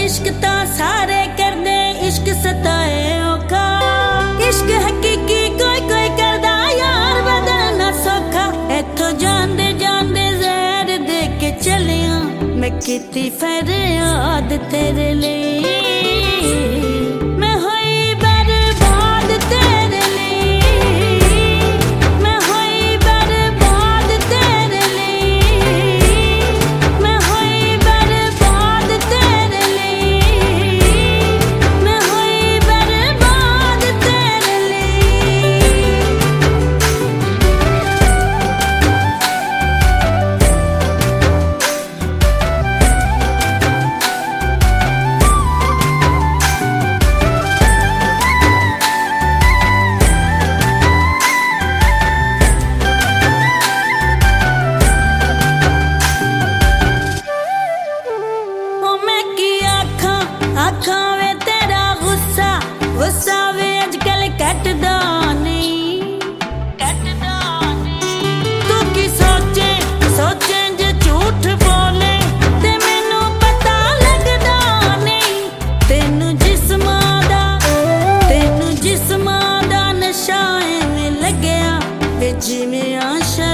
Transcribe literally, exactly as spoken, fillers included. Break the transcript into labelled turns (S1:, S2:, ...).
S1: इश्क ता सारे करदे, इश्क सताए औखा। इश्क हकीकी कोई कोई करदा, यार बदलना सौखा। इत्थों जांदे जांदे जहर दे के चलिया, मैं कीती फरियाद तेरे लिए। मैं होई बर्बाद तेरे लिए, मैं होई बर्बाद तेरे लिए, मैं होई बर्बाद तेरे लिए, मैं होई बर्बाद तेरे लिए। आखा वे तेरा गुस्सा, गुस्सा वे अजकल कटदा नहीं, कटदा नहीं। तू की सोचे सोचे जे झूठ बोले, ते मैनू पता लगदा नहीं। तेनू जिस्मां दा तेनू जिस्मां दा नशा एवें लगया, वे जिवें आशा